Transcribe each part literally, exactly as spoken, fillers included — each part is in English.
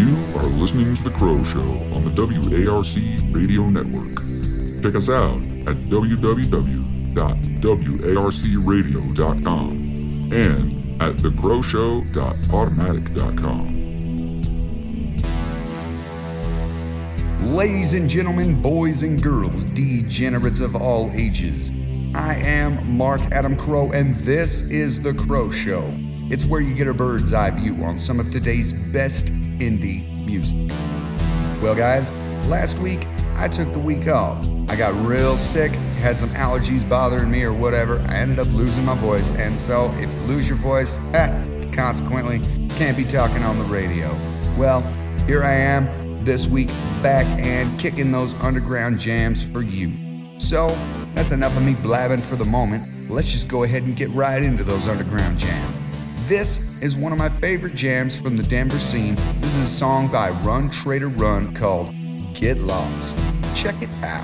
You are listening to The Crow Show on the W A R C Radio Network. Check us out at w w w dot w a r c radio dot com and at the crow show dot automatic dot com. Ladies and gentlemen, boys and girls, degenerates of all ages, I am Mark Adam Crow, and this is The Crow Show. It's where you get a bird's eye view on some of today's best indie music. Well, guys, last week I took the week off. I got real sick, had some allergies bothering me or whatever. I ended up losing my voice, and so if you lose your voice, eh, consequently, can't be talking on the radio. Well, here I am this week, back and kicking those underground jams for you. So, that's enough of me blabbing for the moment. Let's just go ahead and get right into those underground jams. This is one of my favorite jams from the Denver scene. This is a song by Run Trader Run called Get Lost. Check it out.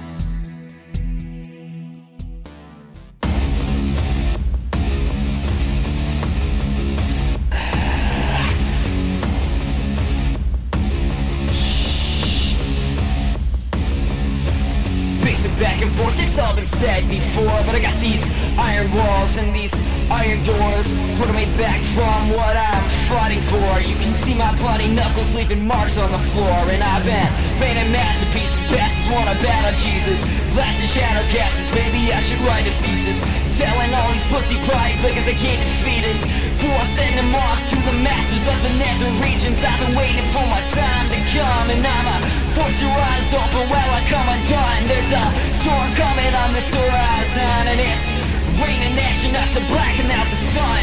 Back and forth, it's all been said before, but I got these iron walls and these iron doors holding me back from what I'm fighting for. You can see my bloody knuckles leaving marks on the floor, and I've been painting masterpieces fast as one I battle Jesus, blasting shadow gases. Maybe I should write a thesis telling all these pussy pride clickers they can't defeat us. For send them off to the masters of the nether regions. I've been waiting for my time to come, and I'ma force your eyes open while I come undone. There's a storm coming on this horizon, and it's raining ash enough to blacken out the sun.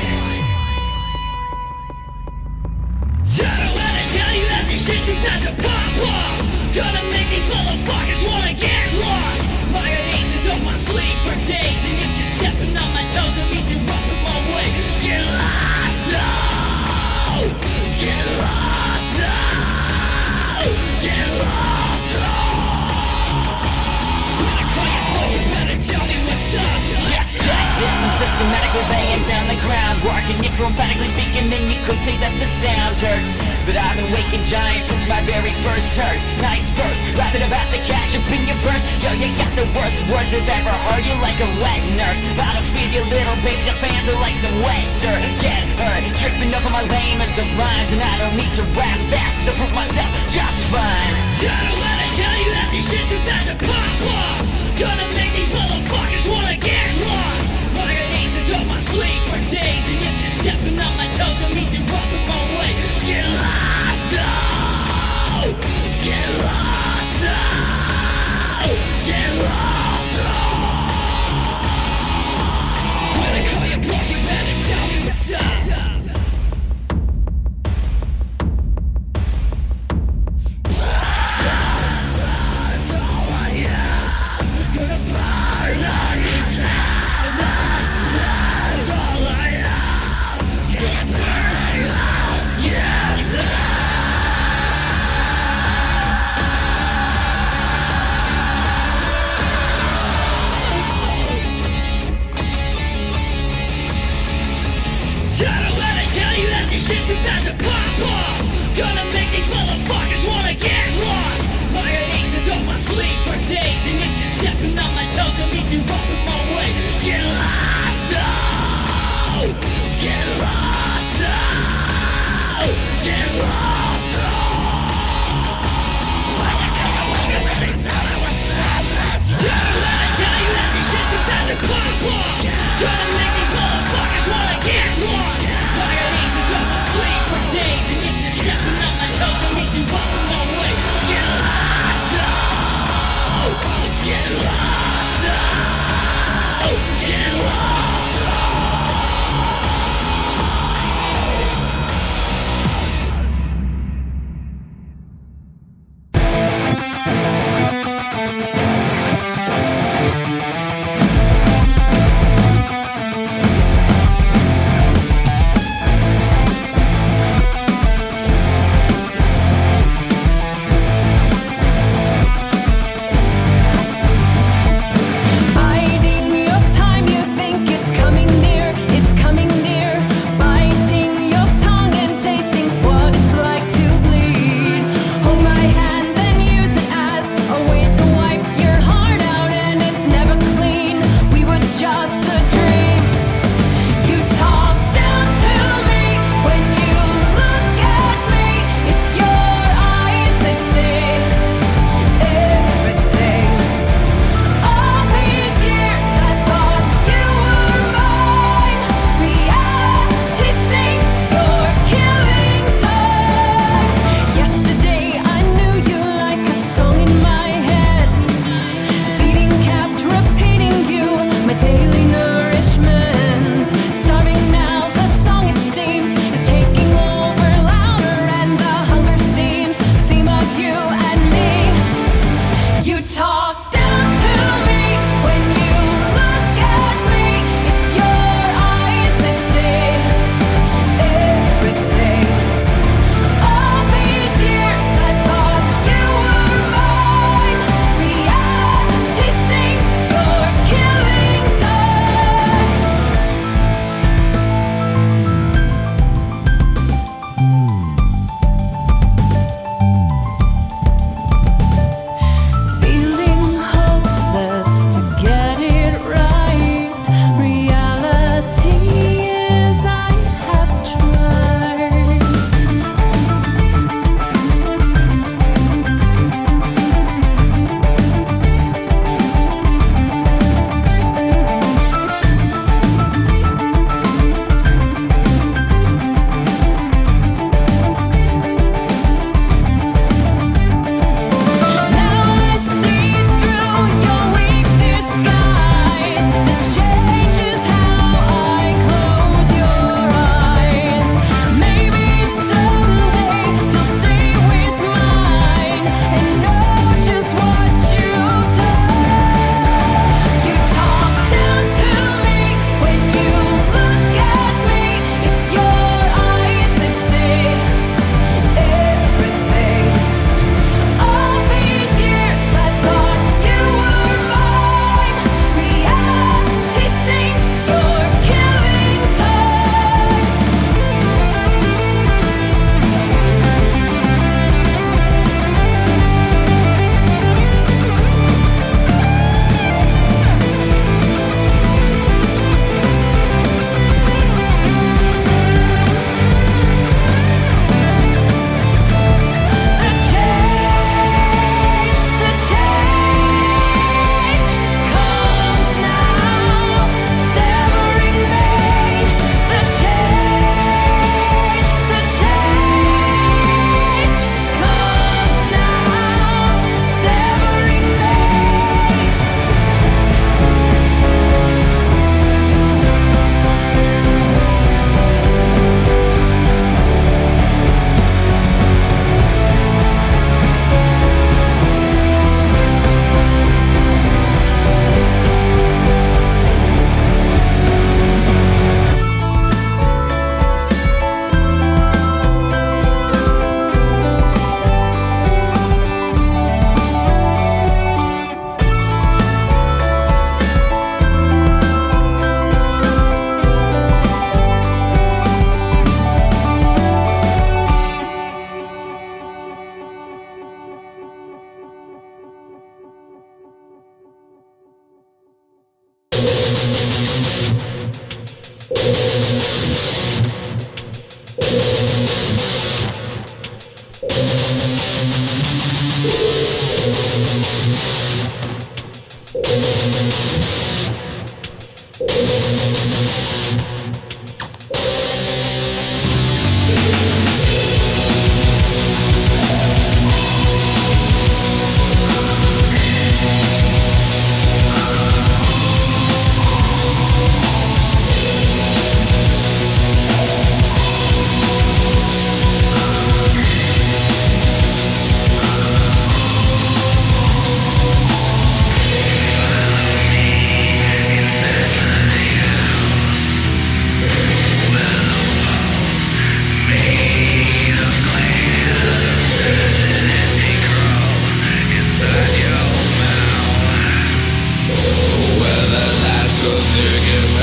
So I don't wanna tell you that this shit's about to pop off. Gonna make these motherfuckers wanna get lost. I got aces up my sleeve for days, and if you're stepping on my toes, it means you're up in my way. Get lost, oh! Get lost, oh! Get lost, oh! You better tell me what's up. Yes, Jack, yes, I'm systematically laying down the groundwork, and if dramatically speaking, then you could say that the sound hurts. But I've been waking giants since my very first hurts. Nice verse, rapping about the cash up in your purse. Yo, you got the worst words I've ever heard. You like a wet nurse. About to feed your little babies, your fans are like some wet dirt. Get hurt, tripping over my lamest of lines, and I don't need to rap fast, cause I prove myself just fine. So I don't wanna tell you that this shit's about to pop off. Gonna make these motherfuckers wanna get lost. I got aces up my sleeve for days, and if you're stepping on my toes, it means you're up in my way. Get lost, oh! Get lost, oh! Get lost, oh! When I call you bluff, you better tell me what's up. That's all I am.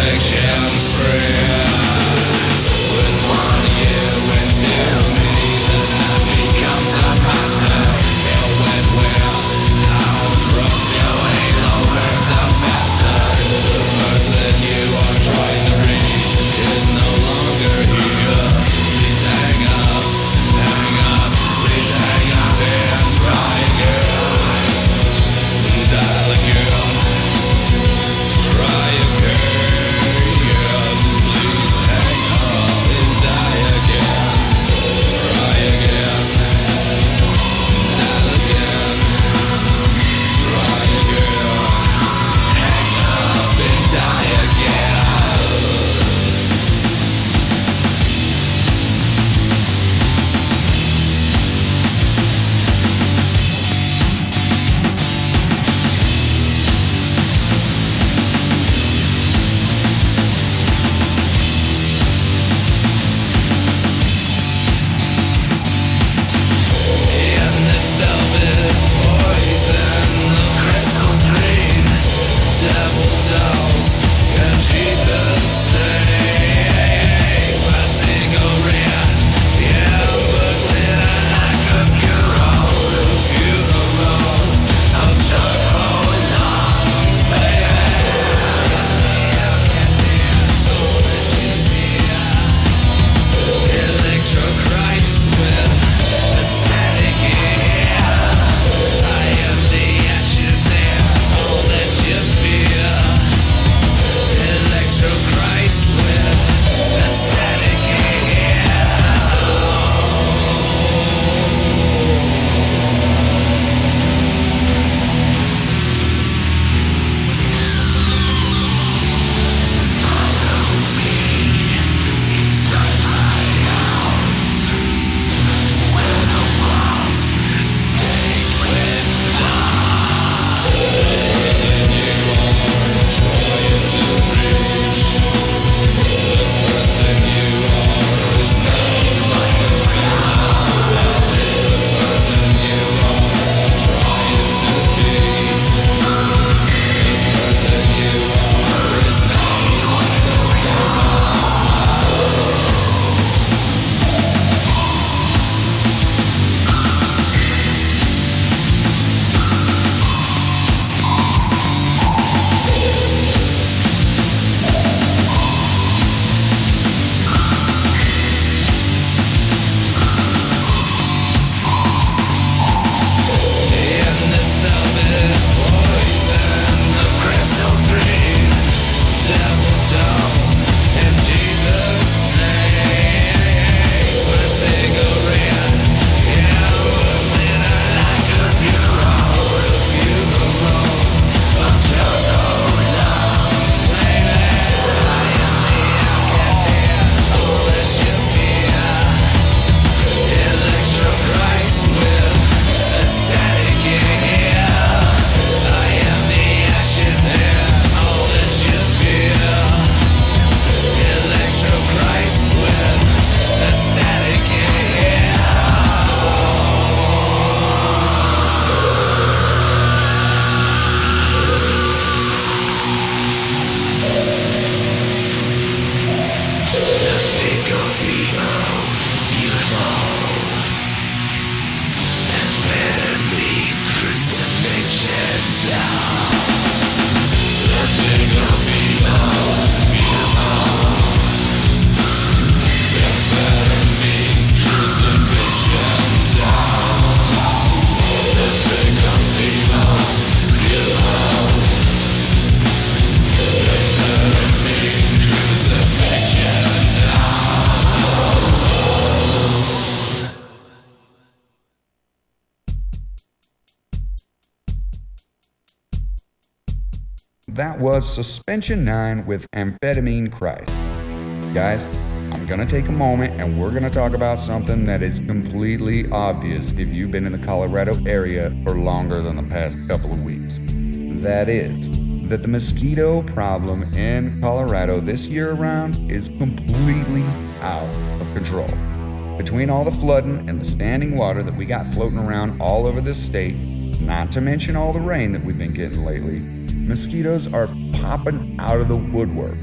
That was Suspension nine with Amphetamine Christ. Guys, I'm going to take a moment and we're going to talk about something that is completely obvious if you've been in the Colorado area for longer than the past couple of weeks. That is, that the mosquito problem in Colorado this year around is completely out of control. Between all the flooding and the standing water that we got floating around all over this state, not to mention all the rain that we've been getting lately, mosquitoes are popping out of the woodwork.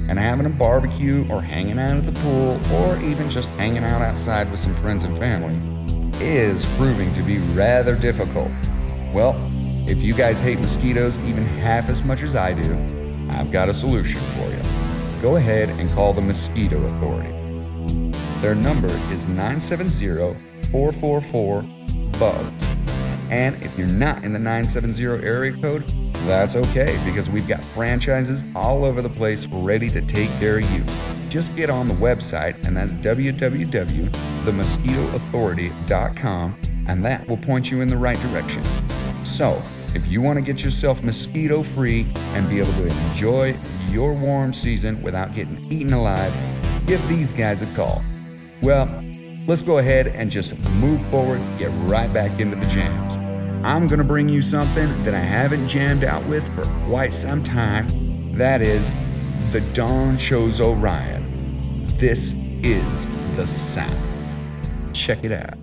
and having a barbecue or hanging out at the pool or even just hanging out outside with some friends and family is proving to be rather difficult. Well, if you guys hate mosquitoes even half as much as I do, I've got a solution for you. Go ahead and call the Mosquito Authority. Their number is nine seven zero, four four four, B U G S. And if you're not in the nine seven zero area code, that's okay, because we've got franchises all over the place ready to take care of you. Just get on the website, and that's w w w dot the mosquito authority dot com, and that will point you in the right direction. So, if you want to get yourself mosquito-free and be able to enjoy your warm season without getting eaten alive, give these guys a call. Well, let's go ahead and just move forward, get right back into the jams. I'm going to bring you something that I haven't jammed out with for quite some time. That is the Don Chose Orion. This is the sound. Check it out.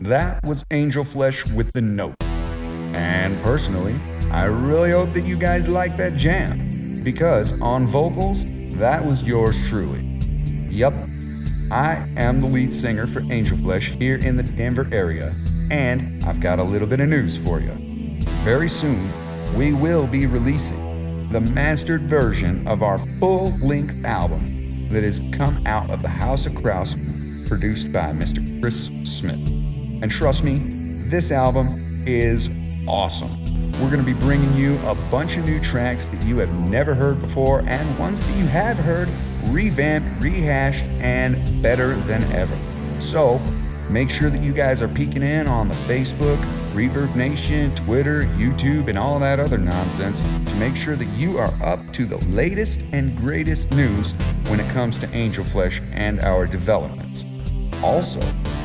That was Angel Flesh with The Note. And personally, I really hope that you guys like that jam, because on vocals, that was yours truly. Yup, I am the lead singer for Angel Flesh here in the Denver area, and I've got a little bit of news for you. Very soon, we will be releasing the mastered version of our full-length album that has come out of the House of Kraus, produced by Mister Chris Smith. And trust me, this album is awesome. We're going to be bringing you a bunch of new tracks that you have never heard before, and ones that you have heard revamped, rehashed, and better than ever. So make sure that you guys are peeking in on the Facebook, Reverb Nation, Twitter, YouTube, and all that other nonsense to make sure that you are up to the latest and greatest news when it comes to Angel Flesh and our developments. Also,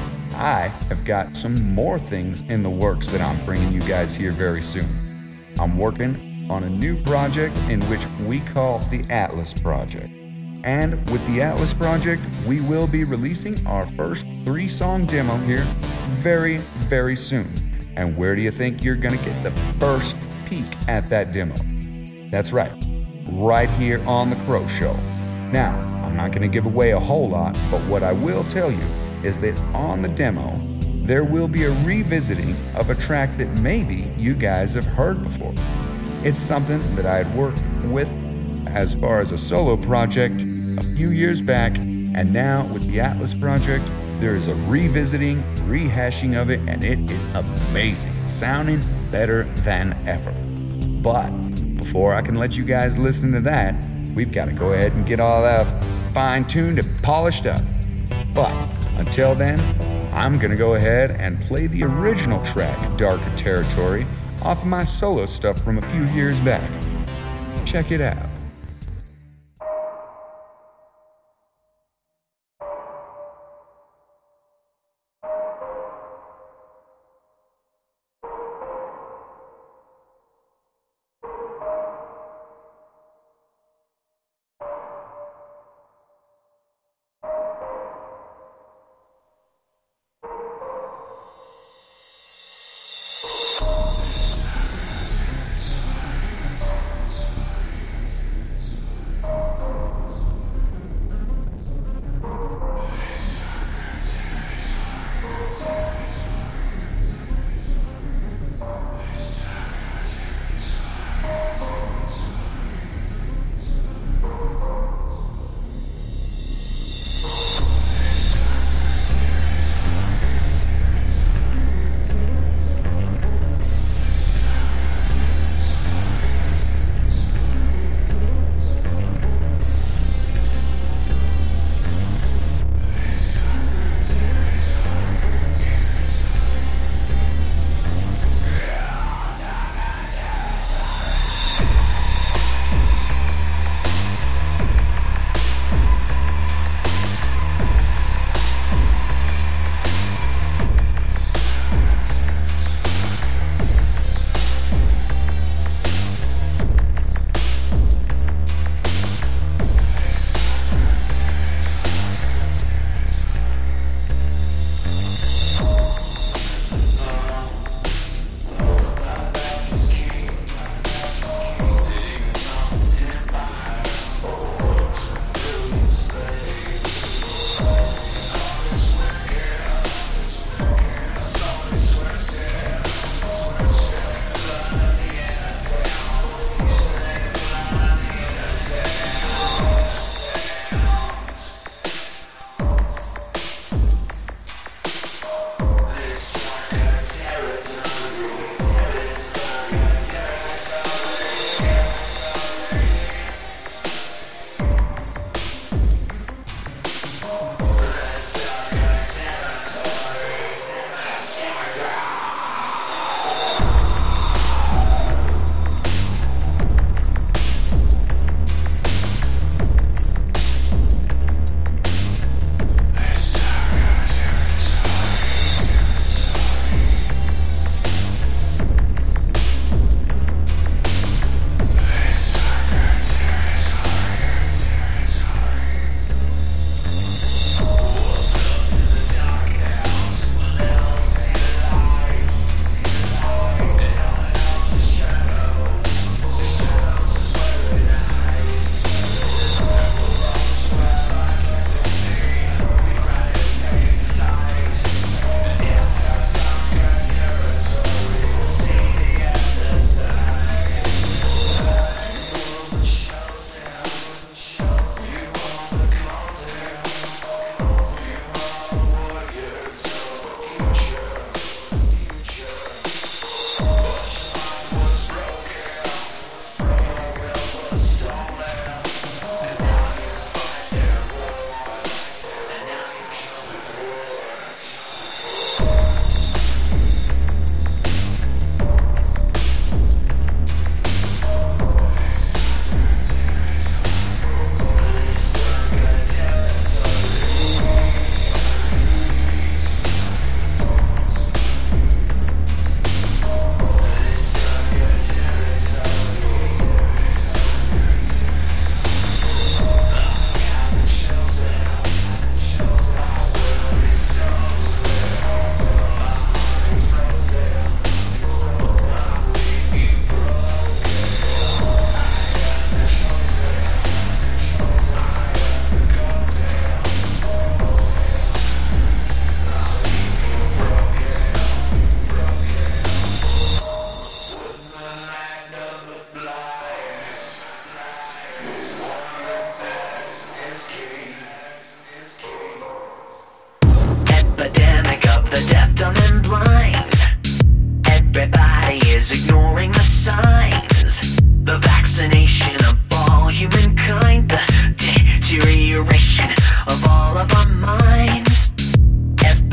I have got some more things in the works that I'm bringing you guys here very soon. I'm working on a new project in which we call the Atlas Project. And with the Atlas Project, we will be releasing our first three-song demo here very, very soon. And where do you think you're going to get the first peek at that demo? That's right, right here on The Crow Show. Now, I'm not going to give away a whole lot, but what I will tell you is that on the demo, there will be a revisiting of a track that maybe you guys have heard before. It's something that I had worked with as far as a solo project a few years back, and now with the Atlas Project, there is a revisiting, rehashing of it, and it is amazing, sounding better than ever. But before I can let you guys listen to that, we've got to go ahead and get all that fine-tuned and polished up. But until then, I'm going to go ahead and play the original track, Darker Territory, off of my solo stuff from a few years back. Check it out.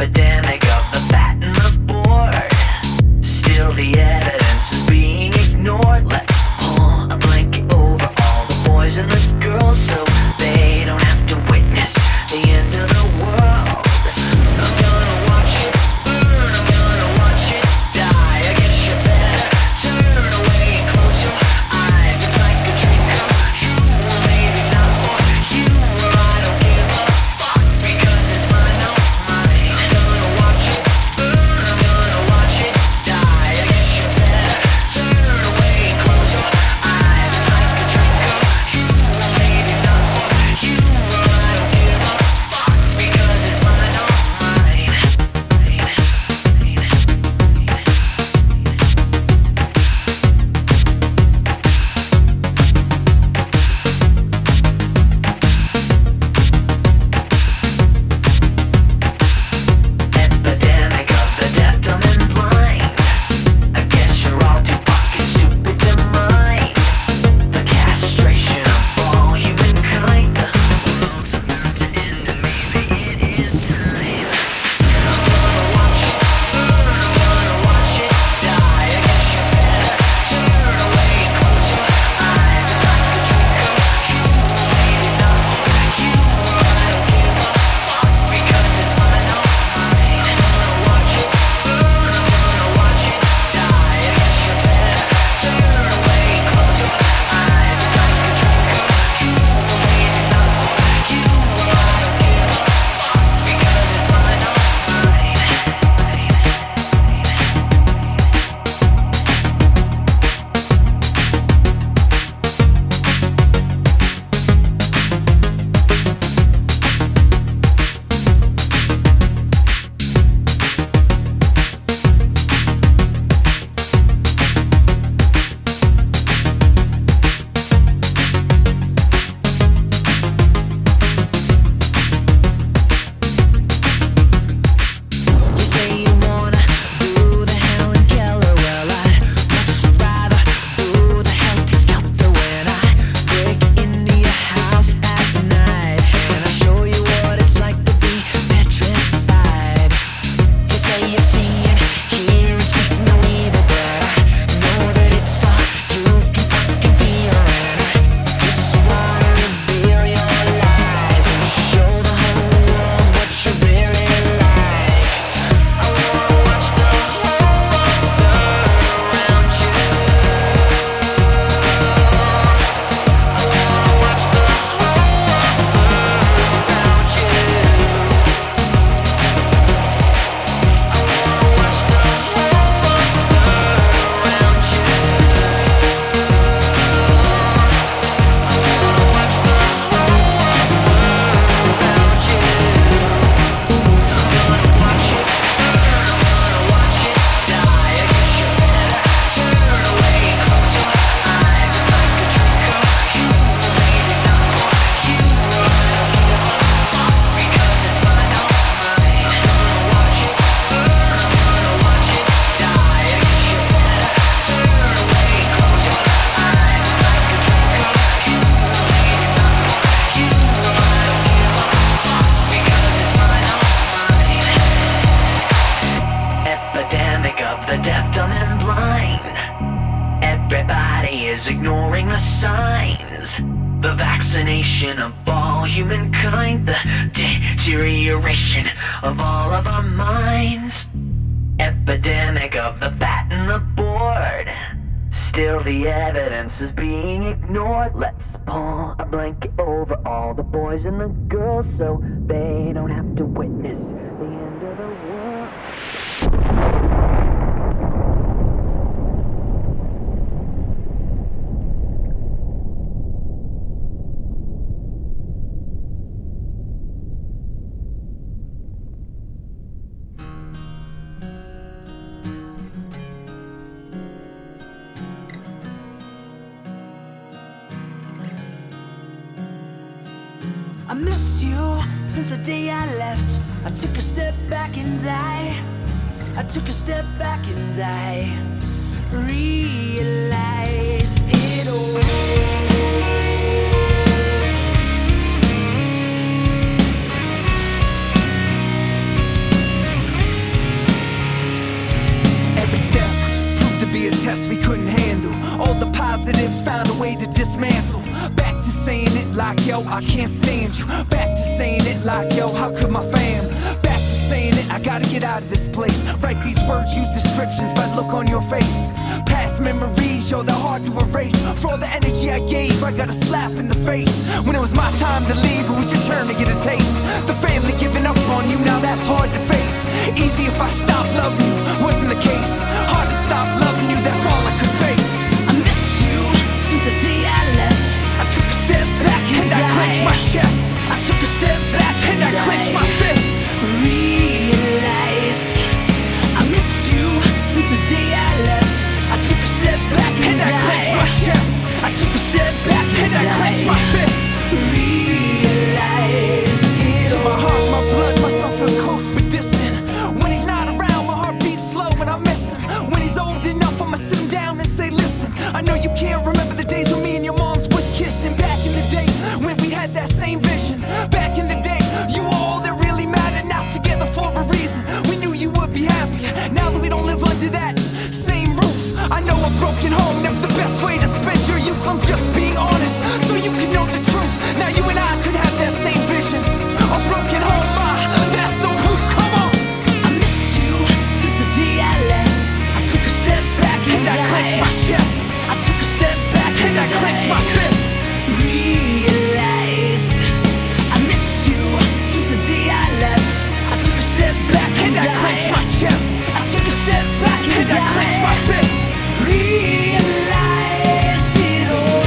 epidemic of the fat and the bored. Still the evidence is being ignored. Let's pull a blanket over all the boys and the girls so they don't have to witness the end of the world. I'm gonna watch it burn, I'm gonna watch it die. I guess you better turn away and close your eyes. It's like a dream come true, or maybe not for you, or I don't give a fuck because it's mine, not mine. I'm gonna watch it burn, I'm gonna watch it die. I guess you better turn away and close your eyes. It's like a dream come true, or maybe not for you, or I don't give a fuck because it's mine, not mine. Epidemic of the deaf, dumb and blind. I guess you're all too fucking stupid to mind the castration of all humankind. The world's about to end and maybe it is time. I'm gonna watch it burn, I'm gonna watch it die. I guess you better turn away and close your eyes. It's like a dream come true, maybe not for you, or I don't give a fuck because it's mine, not mine. I'm gonna watch it burn, I'm gonna watch it die. I guess you better turn away and close your eyes. It's like a dream come true, maybe not for you, or I don't give a fuck because it's mine, not mine. You say you wanna do the Helen Keller. Well, I'd much rather do the Helter Skelter when I break into your house at night and I show you what it's like to be petrified. You say you see and hear and speak no evil, but I know that it's all you can fucking feel, and I just wanna reveal your lies and show the whole world what you're really like. I wanna watch the whole world burn around you. I wanna watch the whole world burn around you. I wanna watch the whole world burn around you. I wanna watch the whole world burn around you. I'm gonna watch it burn, I'm gonna watch it die. I guess you better turn away and close your eyes. It's like a dream come true, maybe not for you, or I don't give a fuck because it's mine, not mine. I'm gonna watch it burn, I'm gonna watch it die. I guess you better turn away and close your eyes. It's like a dream come true, maybe not for you, or I don't give a fuck because it's mine, not mine. Epidemic of the deaf, dumb and blind. Everybody is ignoring the signs. The vaccination of all humankind. The deterioration of all of our minds. Epidemic of the fat and the bored. Still the evidence is being ignored. Let's pull a blanket over all the boys and the girls so they don't have to witness the end of the world. I miss you since the day I left. I took a step back and I I took a step back and I realized it all. positives, found a way to dismantle. Back to saying it like, yo, I can't stand you. Back to saying it like, yo, how could my fam? Back to saying it, I gotta get out of this place. Write these words, use descriptions, but look on your face. Past memories, yo, they're hard to erase. For all the energy I gave, I got a slap in the face. When it was my time to leave, it was your turn to get a taste. The family giving up on you, now that's hard to face. Easy if I stop loving you, wasn't the case. Hard to stop loving you, that's all I could face. I missed you since the day I left. I took a step back and I clenched my chest. I took a step back and I clenched my fist. Realized I missed you since the day I left. I took a step back and I clenched my chest. I took a step back and I clenched my fist. Realized it. To my heart, my blood, my soul feels close but distant. When he's not around, my heart beats slow and I miss him. When he's old enough, I'ma sit him down and say, listen, I know you can't remember the days when me and your moms was kissing. Back in the day, when we had that same vision. Back in the day, you were all that really mattered. Not together for a reason. We knew you would be happier. Now that we don't live under that same roof, I know a broken home never the best way to spend your youth. I'm just being honest, so you can know the truth. Now you and I could have that same vision. A broken home, ah, that's no proof. Come on. I missed you since the day I left. I took a step back and I clenched my chest. I took a step back and I clenched my fist. Realized I missed you since the day I left. I took a step back and I clenched my chest. I took a step back and I clenched my fist. Realized it all.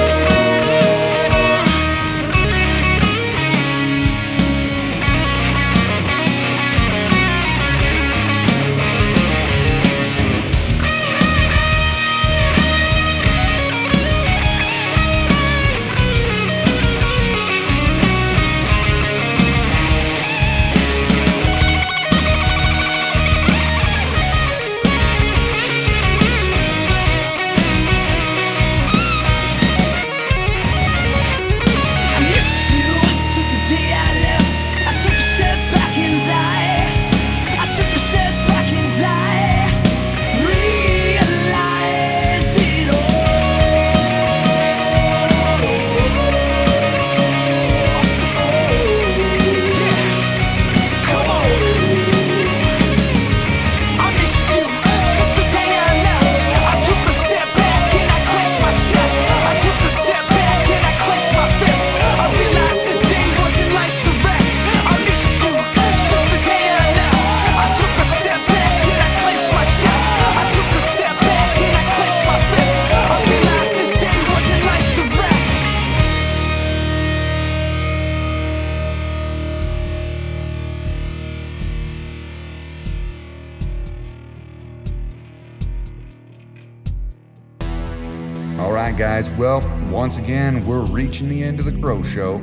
Alright guys, well, once again, we're reaching the end of the Crow Show,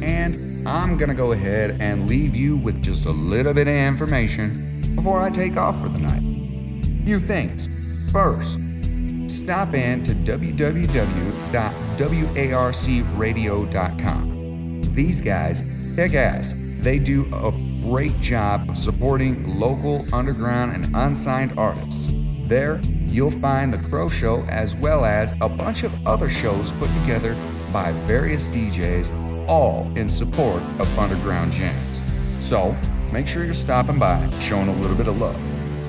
and I'm gonna go ahead and leave you with just a little bit of information before I take off for the night. Few things. First, stop in to w w w dot warc radio dot com. These guys kick ass. They do a great job of supporting local, underground, and unsigned artists. There, you'll find The Crow Show as well as a bunch of other shows put together by various D Js, all in support of underground jams. So, make sure you're stopping by, showing a little bit of love.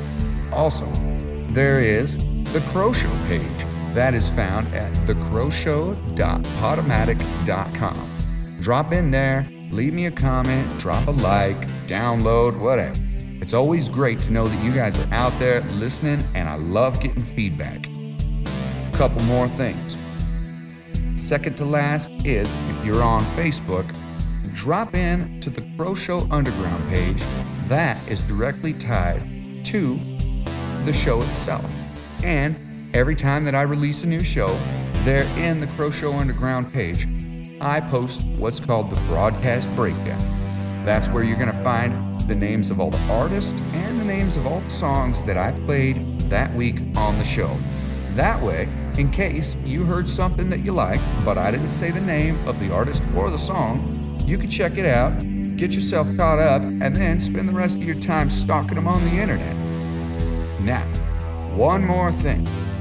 Also, there is The Crow Show page. That is found at the crow show dot podomatic dot com. Drop in there, leave me a comment, drop a like, download, whatever. It's always great to know that you guys are out there listening, and I love getting feedback. A couple more things. Second to last is, if you're on Facebook, drop in to the Crow Show Underground page. That is directly tied to the show itself. And every time that I release a new show, there in the Crow Show Underground page, I post what's called the Broadcast Breakdown. That's where you're going to find the names of all the artists and the names of all the songs that I played that week on the show. That way, in case you heard something that you like, but I didn't say the name of the artist or the song, you can check it out, get yourself caught up, and then spend the rest of your time stalking them on the internet. Now, one more thing.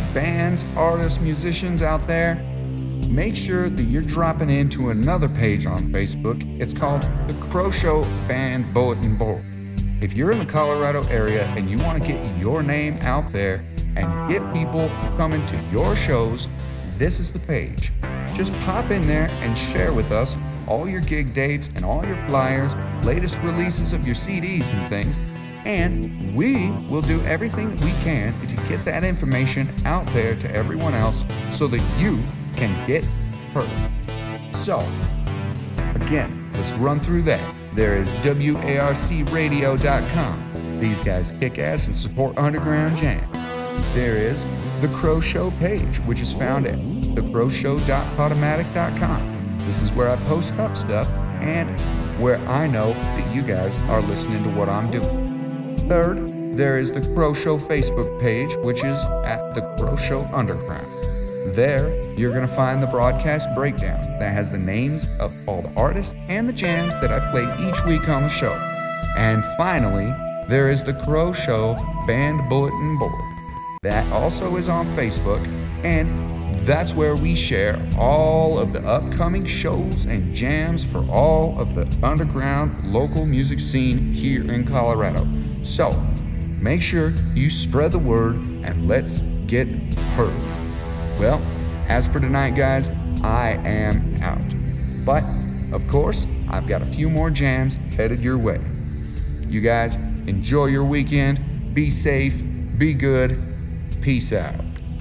bands, artists, musicians out there, make sure that you're dropping into another page on Facebook. It's called the Crow Show Band Bulletin Board. If you're in the Colorado area and you want to get your name out there and get people coming to your shows, this is the page. Just pop in there and share with us all your gig dates and all your flyers, latest releases of your C Ds and things, and we will do everything that we can to get that information out there to everyone else so that you can get heard. So, again, let's run through that. There is W A R C radio dot com. These guys kick ass and support underground jam. There is the Crow Show page, which is found at the crow show dot podomatic dot com. This is where I post up stuff and where I know that you guys are listening to what I'm doing. Third, there is the Crow Show Facebook page, which is at the Crow Show Underground. There, you're going to find the broadcast breakdown that has the names of all the artists and the jams that I play each week on the show. And finally, there is the Crow Show Band Bulletin Board. That also is on Facebook, and that's where we share all of the upcoming shows and jams for all of the underground local music scene here in Colorado. So, make sure you spread the word and let's get heard. Well, as for tonight, guys, I am out. But, of course, I've got a few more jams headed your way. You guys, enjoy your weekend. Be safe. Be good. Peace out.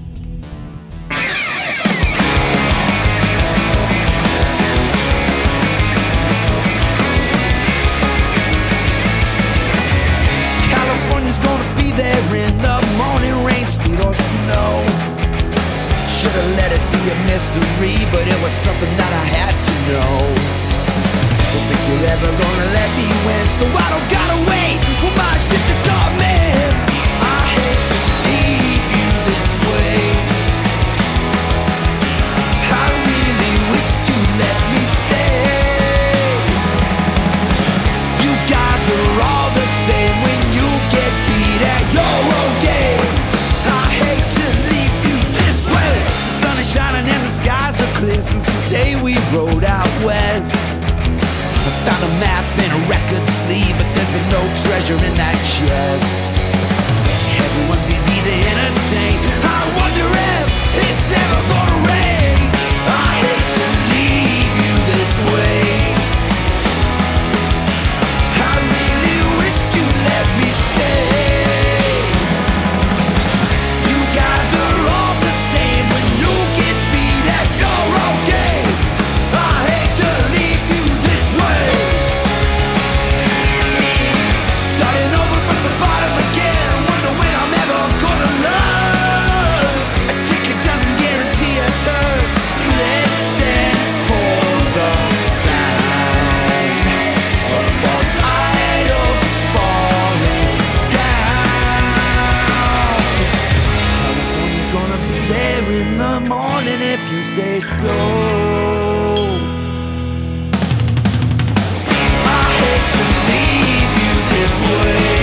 California's gonna be there in the morning, rain, sleet, or snow. Should've let it be a mystery, but it was something that I had to know. Don't think you're ever gonna let me win, so I don't gotta wait for my shit to come in. I hate to leave you this way. I really wish you'd let me stay. You guys are all the same when you get beat at your own game. I hate to leave you this way. The sun is shining and the skies are clear since the day we rode out west. I found a map in a record sleeve, but there's been no treasure in that chest. Everyone's easy to entertain. I wonder if it's ever gonna rain. I hate to leave you this way. I really wish you'd let me stay. You guys are all the same when you get beat at your own game. I hate to leave you this way. Starting over from the bottom again. Wonder when I'm ever gonna learn. A ticket doesn't guarantee a turn. Listen for the sign of false idols falling down. California's gonna be there in the morning if you say so. I hate to leave you this way.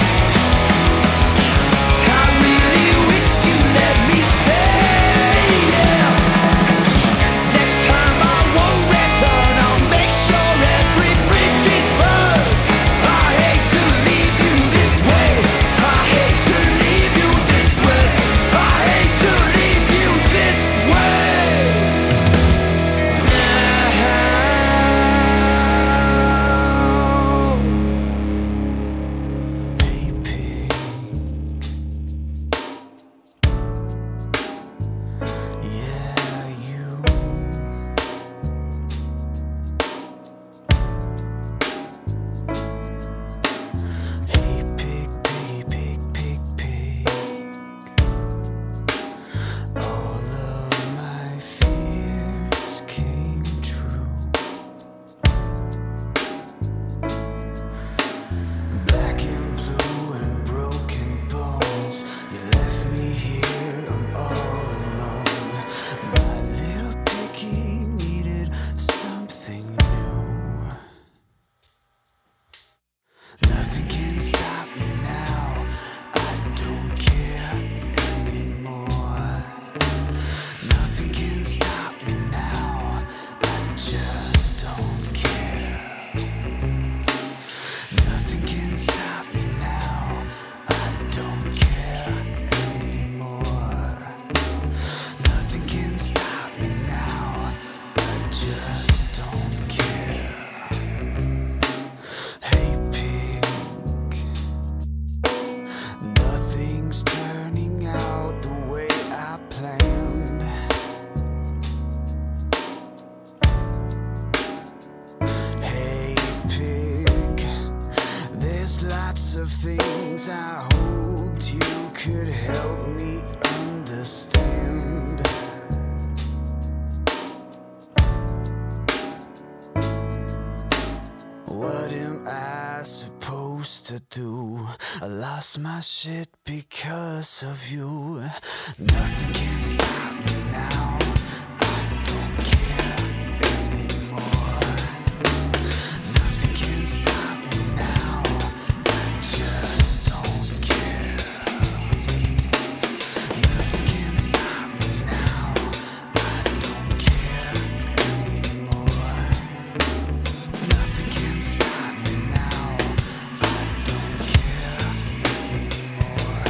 I really wish you'd let me stay. Yeah. Next time I won't return. I'll make sure every bridge is burned. I hate to leave you this way. I hate to leave you this way. I hate to leave you this way. lots of things I hoped you could help me understand. What am I supposed to do? I lost my shit because of you. Nothing can stop me now. I don't care anymore. Nothing can stop me now. I just don't care. Nothing can stop me now. I don't care anymore. Nothing can stop me now. I don't care anymore.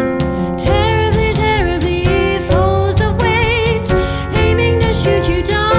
Terribly, terribly, foes await, aiming to shoot you down.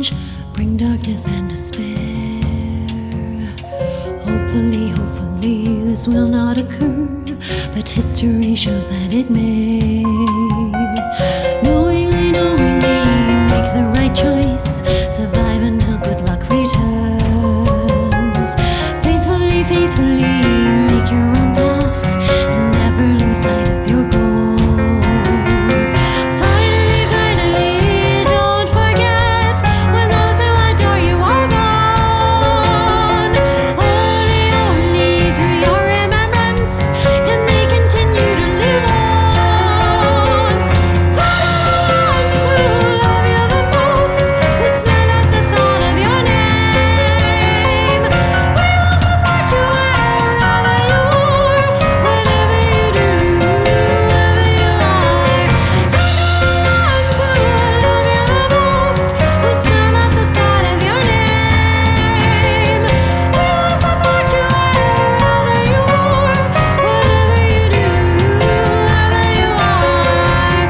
change bring darkness and despair. Hopefully, hopefully this will not occur, but history shows that it may. Knowingly, knowingly make the right choice, survive until good luck returns. Faithfully, faithfully make your own path and never lose sight of your goals. Finally, finally, don't forget when those who adore you are gone. Only, only through your remembrance can they continue to live on. The ones who love you the most, who smile at the thought of your name. We will support you wherever you are, whatever you do, whoever you are. The ones who love you the most, who smile at the thought of your name. We will support you wherever you are, whatever you do, whoever you are.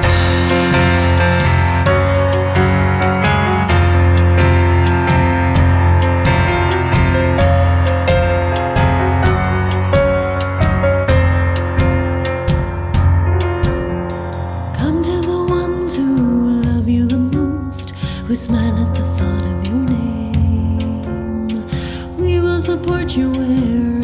Come to the ones who love you the most, who smile at the thought of your name. We will support you wherever